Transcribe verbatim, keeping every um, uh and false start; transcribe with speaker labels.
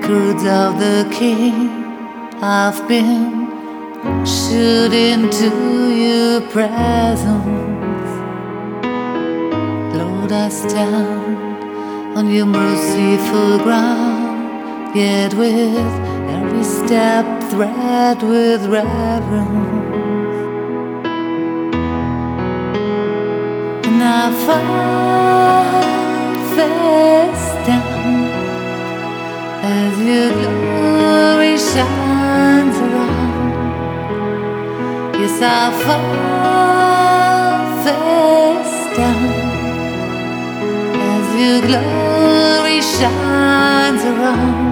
Speaker 1: records of the King. I've been shooting to your presence. Lord, I stand on your merciful ground, yet with every step thread with reverence. And I fall face down as your glory shines around. Yes, I fall face down as your glory shines around.